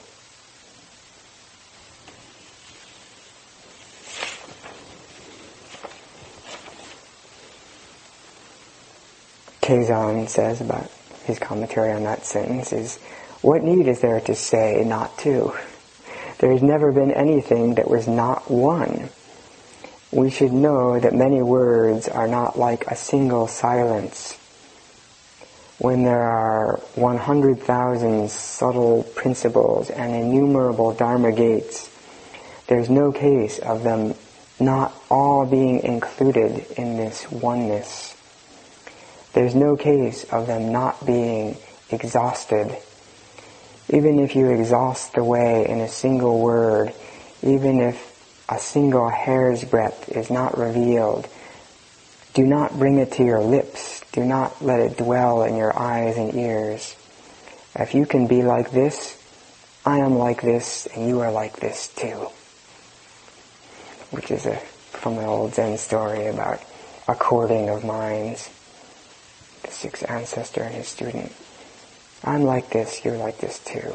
Keizan says about his commentary on that sentence is, what need is there to say not to? There has never been anything that was not one. We should know that many words are not like a single silence. When there are 100,000 subtle principles and innumerable Dharma gates, there's no case of them not all being included in this oneness. There's no case of them not being exhausted. Even if you exhaust the way in a single word, even if a single hair's breadth is not revealed, do not bring it to your lips. Do not let it dwell in your eyes and ears. If you can be like this, I am like this, and you are like this too. Which is from an old Zen story about a courting of minds. The sixth ancestor and his student. I'm like this, you're like this too.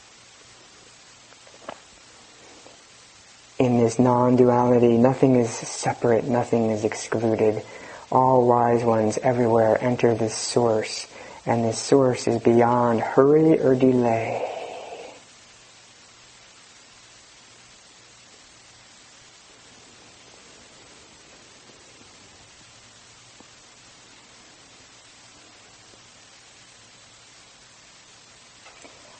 In this non-duality, nothing is separate, nothing is excluded. All wise ones everywhere enter this source, and this source is beyond hurry or delay.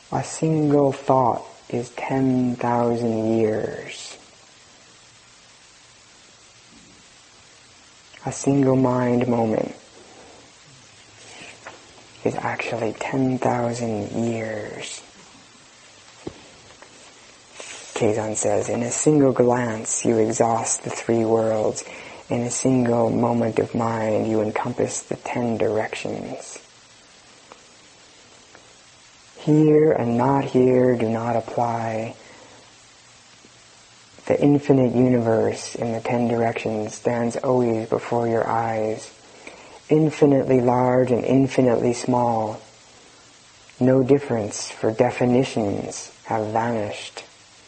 A single thought is 10,000 years. A single mind moment is actually 10,000 years. Keizan says, in a single glance you exhaust the 3 worlds. In a single moment of mind you encompass the 10 directions. Here and not here do not apply. The infinite universe in the 10 directions stands always before your eyes, infinitely large and infinitely small. No difference, for definitions have vanished.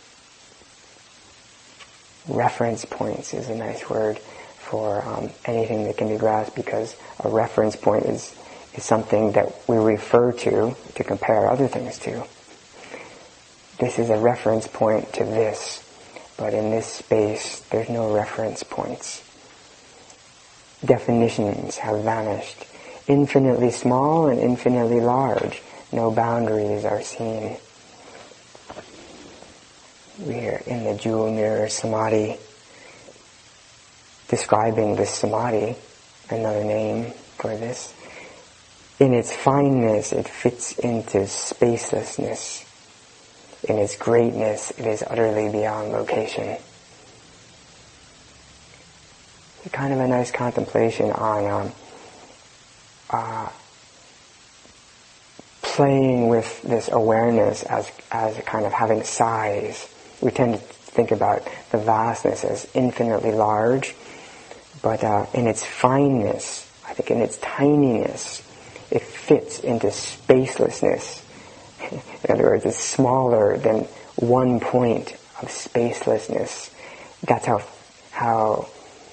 Reference points is a nice word for anything that can be grasped, because a reference point is something that we refer to compare other things to. This is a reference point to this, but in this space there's no reference points. Definitions have vanished. Infinitely small and infinitely large, no boundaries are seen. We're in the jewel mirror samadhi, describing this samadhi, another name for this. In its fineness, it fits into spacelessness. In its greatness, it is utterly beyond location. It's kind of a nice contemplation on playing with this awareness as a kind of having size. We tend to think about the vastness as infinitely large, but in its fineness, I think in its tininess, it fits into spacelessness. In other words, it's smaller than one point of spacelessness. That's how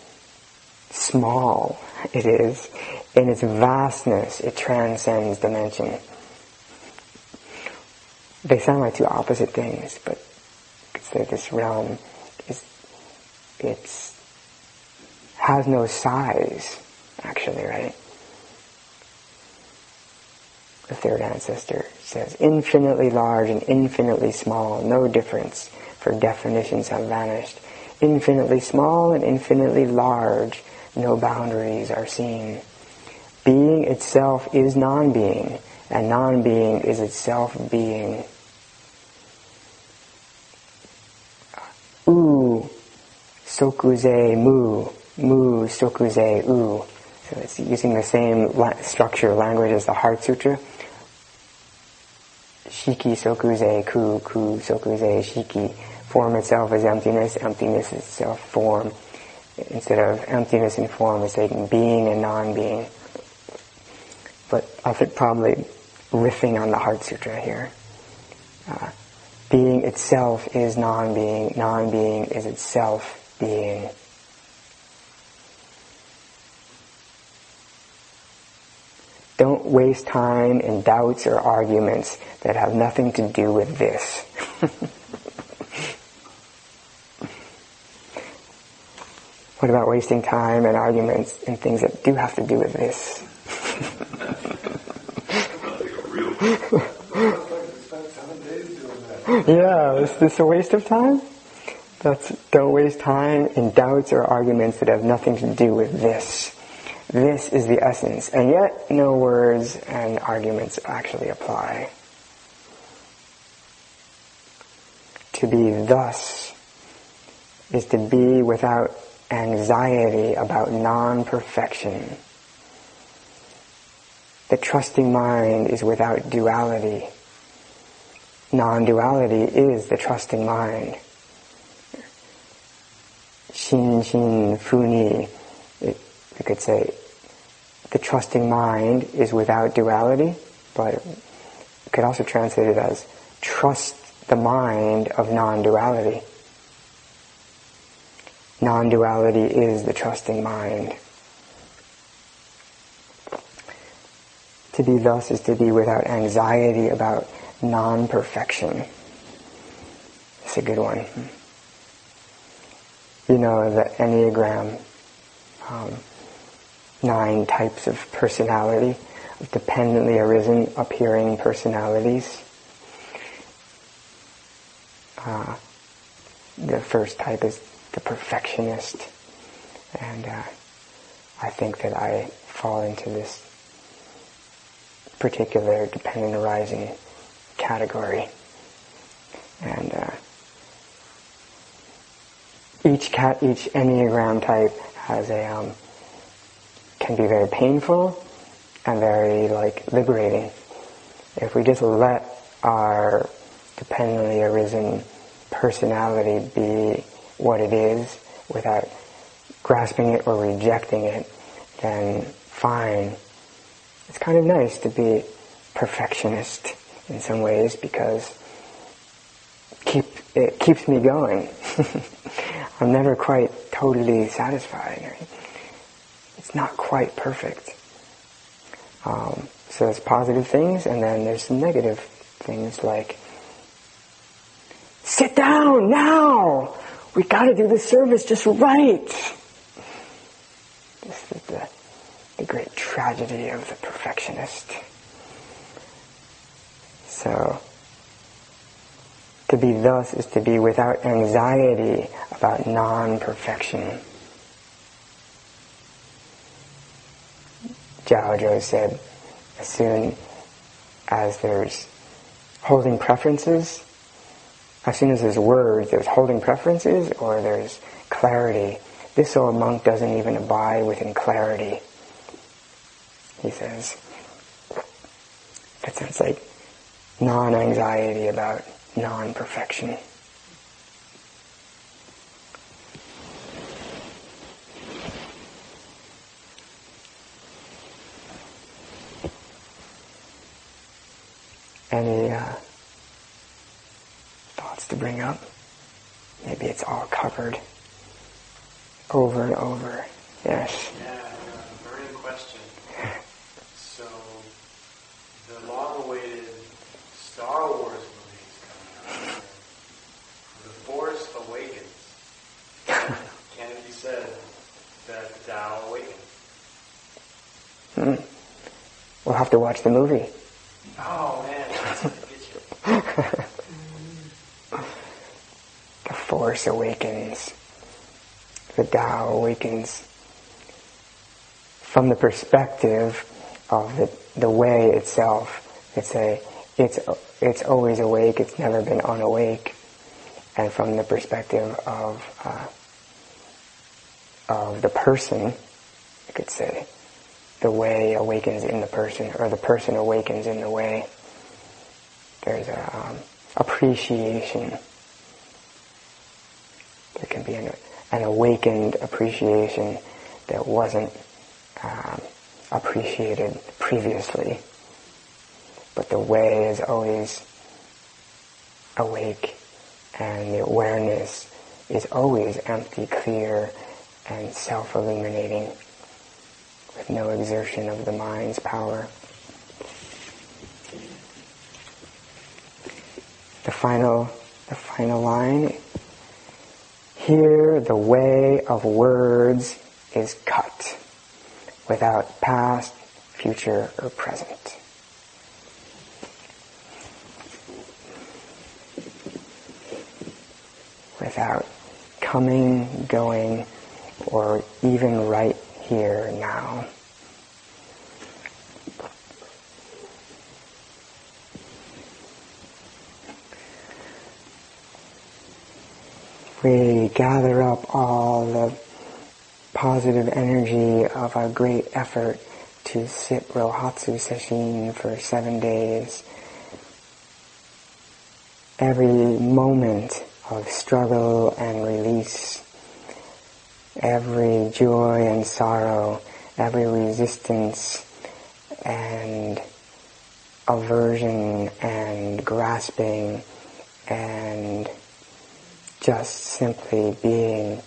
small it is. In its vastness, it transcends dimension. They sound like two opposite things, but this realm has no size, actually, right? The third ancestor says, infinitely large and infinitely small, no difference, for definitions have vanished. Infinitely small and infinitely large, no boundaries are seen. Being itself is non-being, and non-being is itself being. U, sokuze mu, mu sokuze u. So it's using the same structure language as the Heart Sutra. Shiki sokuze ku, ku sokuze shiki. Form itself is emptiness, emptiness is itself form. Instead of emptiness and form, it's taking being and non-being. But I think probably riffing on the Heart Sutra here. Being itself is non-being, non-being is itself being. Don't waste time in doubts or arguments that have nothing to do with this. What about wasting time and arguments in things that do have to do with this? Yeah, is this a waste of time? Don't waste time in doubts or arguments that have nothing to do with this. This is the essence, and yet no words and arguments actually apply. To be thus is to be without anxiety about non-perfection. The trusting mind is without duality. Non-duality is the trusting mind. Shin shin funi. We could say the trusting mind is without duality, but we could also translate it as trust the mind of non-duality. Non-duality is the trusting mind. To be thus is to be without anxiety about non-perfection. It's a good one. You know, the Enneagram, 9 types of personality, of dependently arisen, appearing personalities. The first type is the perfectionist, and I think that I fall into this particular dependent arising category. And each Enneagram type has can be very painful and very liberating. If we just let our dependently arisen personality be what it is without grasping it or rejecting it, then fine. It's kind of nice to be perfectionist in some ways because it keeps me going. I'm never quite totally satisfied. It's not quite perfect. So there's positive things, and then there's some negative things like, sit down now! We gotta do the service just right! This is the great tragedy of the perfectionist. So, to be thus is to be without anxiety about non-perfection. Jiao said, as soon as there's holding preferences, as soon as there's words, there's holding preferences or there's clarity. This old monk doesn't even abide within clarity, he says. That sounds like non-anxiety about non-perfection. Any thoughts to bring up? Maybe it's all covered over and over. Yes. Yeah, burning question. So, the long-awaited Star Wars movie is coming out. The Force Awakens. Can it be said that the Tao awakens? We'll have to watch the movie. Oh man, that's gonna get you. The Force awakens. The Tao awakens. From the perspective of the way itself, it's always awake. It's never been unawake. And from the perspective of the person, you could say, the way awakens in the person, or the person awakens in the way. There's appreciation. There can be an awakened appreciation that wasn't appreciated previously. But the way is always awake, and the awareness is always empty, clear, and self-illuminating, with no exertion of the mind's power. The final line. Here the way of words is cut, without past, future, or present. Without coming, going, or even right here now. We gather up all the positive energy of our great effort to sit Rohatsu Sesshin for 7 days. Every moment of struggle and release, every joy and sorrow, every resistance and aversion and grasping and just simply being,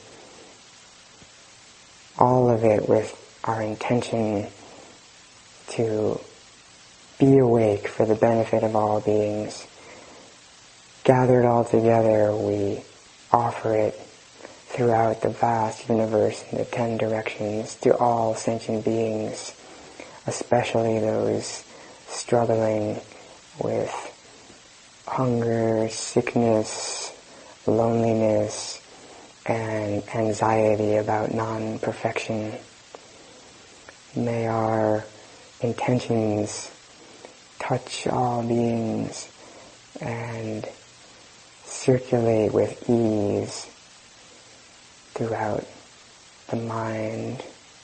all of it with our intention to be awake for the benefit of all beings. Gathered all together, we offer it throughout the vast universe in the 10 directions to all sentient beings, especially those struggling with hunger, sickness, loneliness and anxiety about non-perfection. May our intentions touch all beings and circulate with ease throughout the mind.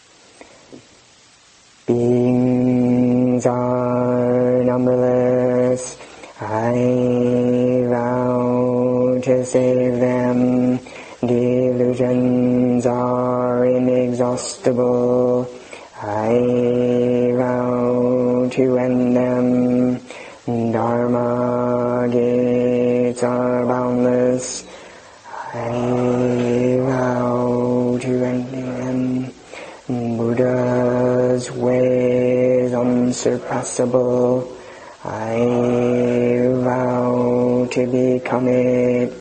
Beings are numberless. I vow to save them. Delusions are inexhaustible. I vow to end them. Dharma gates are boundless. I vow to end them. Buddha's way is unsurpassable. I vow to become it.